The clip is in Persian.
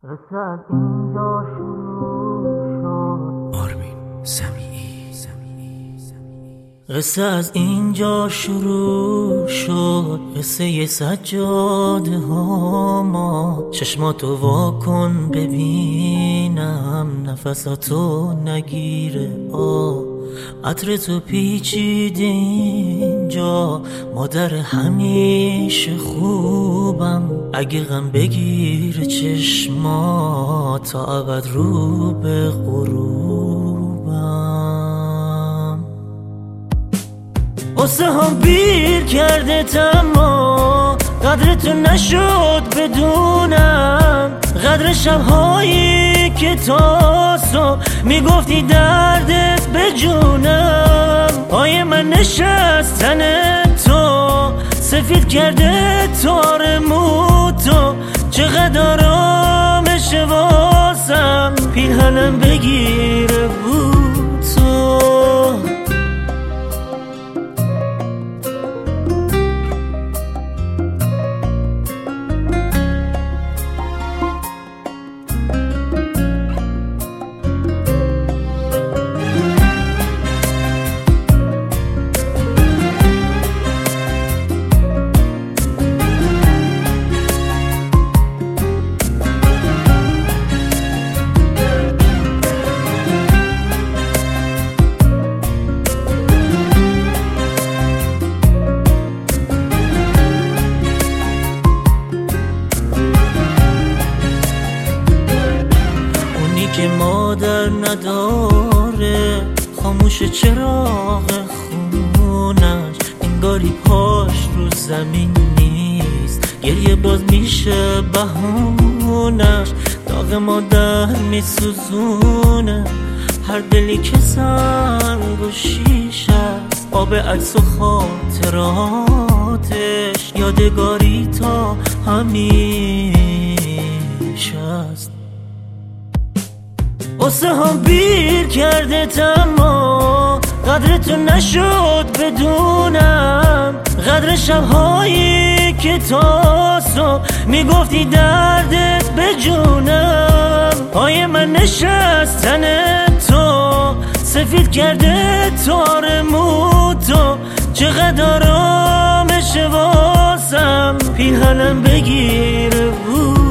قصه از اینجا شروع شد. آرمین سمیعی. قصه از اینجا شروع شد، قصه سجاده ها. ما چشماتو واکن ببینم، نفساتو نگیره عطرتو پیچیده اینجا. مادر همیشه خوبم، اگه غم بگیره چشما تا ابد رو به غروبم. قصه هم بیر کرده تما، قدرتو نشد بدونم. قدر شبهایی که تا صبح میگفتی دردت به جونم. پای من نشستن تو سفید کرده تار موتو، چقدر آرامش واسم پیرهنم بگیره بود تو. که مادر نداره، خاموش چراغ خونش، انگاری پاش رو زمین نیست. گریه باز میشه بهونش، داغ مادر میسوزونه هر دلی که سنگ و شیشه است. آب عکس و خاطراتش یادگاری تا همیشه است. قصه هم بیر کرده تما، قدرتو نشد بدونم. قدر شبهایی که تا صبح میگفتی دردت به جونم. پای من نشستن تو سفید کرده تار موتو، چقدر آرامش واسم پیرهنم بگیره بود